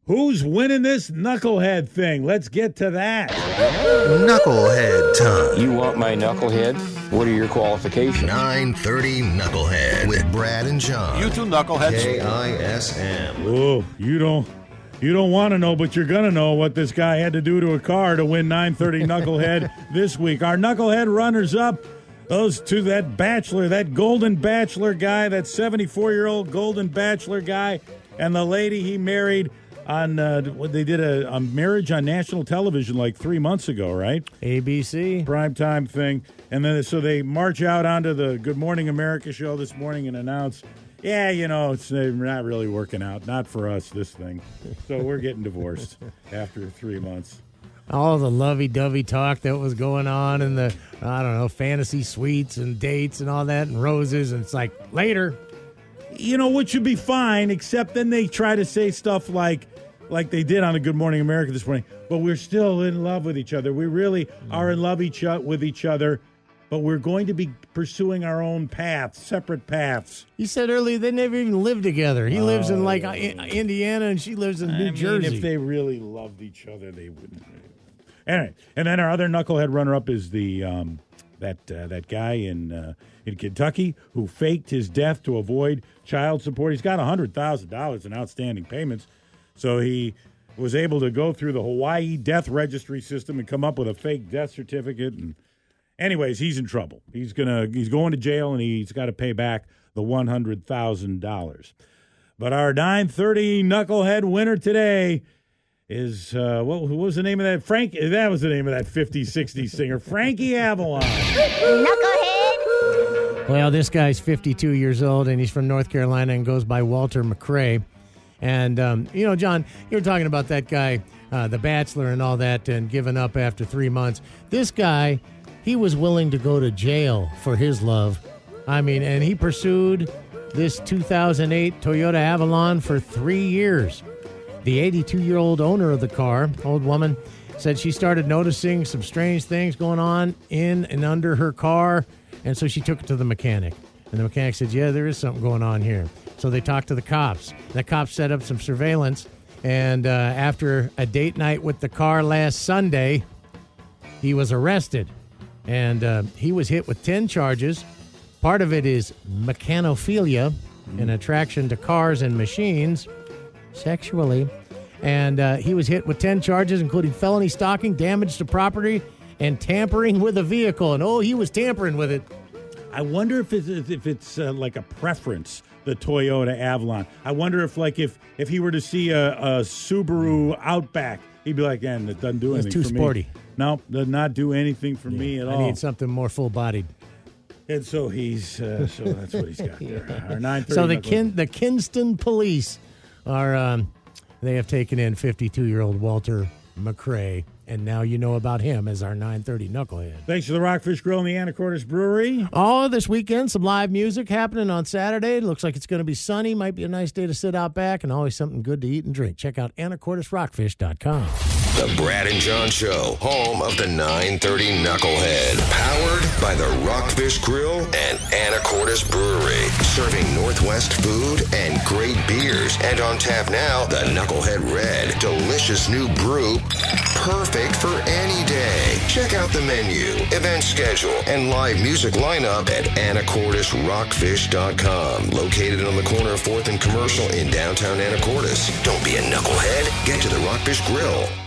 Who's winning this knucklehead thing? Let's get to that. Knucklehead time. You want my knucklehead? What are your qualifications? 9:30 Knucklehead with Brad and John. You two knuckleheads. KISM. Oh, you don't want to know, but you're going to know what this guy had to do to a car to win 9:30 Knucklehead this week. Our Knucklehead runners-up, those two, that bachelor, that golden bachelor guy, that 74-year-old golden bachelor guy, and the lady he married on, they did a marriage on national television like 3 months ago, right? ABC. Primetime thing. And then so they march out onto the Good Morning America show this morning and announce, yeah, it's not really working out. Not for us, this thing. So we're getting divorced after 3 months. All the lovey-dovey talk that was going on in the, fantasy suites and dates and all that and roses. And it's like, later. Which would be fine, except then they try to say stuff like they did on the Good Morning America this morning, but we're still in love with each other. We really are in love with each other, but we're going to be pursuing our own paths, separate paths. He said earlier they never even lived together. He lives in Indiana and she lives in New Jersey. If they really loved each other, they wouldn't. Anyway, and then our other knucklehead runner-up is the that guy in Kentucky who faked his death to avoid child support. He's got $100,000 in outstanding payments, so he was able to go through the Hawaii death registry system and come up with a fake death certificate. And anyways, he's in trouble. He's going to jail, and he's got to pay back the $100,000. But our 9:30 knucklehead winner today is who was the name of that? That was the name of that 50s, 60s singer, Frankie Avalon. Knucklehead. Well, this guy's 52 years old, and he's from North Carolina and goes by Walter McCrae. And, John, you were talking about that guy, The Bachelor and all that, and giving up after 3 months. This guy, he was willing to go to jail for his love. And he pursued this 2008 Toyota Avalon for 3 years. The 82-year-old owner of the car, old woman, said she started noticing some strange things going on in and under her car, and so she took it to the mechanic. And the mechanic said, yeah, there is something going on here. So they talked to the cops. The cops set up some surveillance, and after a date night with the car last Sunday, he was arrested. And he was hit with 10 charges. Part of it is mechanophilia, an attraction to cars and machines, sexually. And he was hit with 10 charges, including felony stalking, damage to property, and tampering with a vehicle. And, he was tampering with it. I wonder if it's like a preference, the Toyota Avalon. I wonder if he were to see a Subaru Outback, he'd be like, it doesn't do anything for me. It's too sporty. No, does not do anything for me at all. I need something more full-bodied. And so he's so that's what he's got there. Our 9:30. So the Kinston police are they have taken in 52-year-old Walter McCrae, and now you know about him as our 9:30 knucklehead. Thanks to the Rockfish Grill and the Anacortes Brewery. This weekend, some live music happening on Saturday. It looks like it's going to be sunny. Might be a nice day to sit out back, and always something good to eat and drink. Check out AnacortesRockfish.com. The Brad and John Show, home of the 9:30 Knucklehead. Powered by the Rockfish Grill and Anacortes Brewery. Serving Northwest food and great beers. And on tap now, the Knucklehead Red. Delicious new brew. Perfect for any day. Check out the menu, event schedule, and live music lineup at AnacortesRockfish.com. Located on the corner of 4th and Commercial in downtown Anacortes. Don't be a knucklehead. Get to the Rockfish Grill.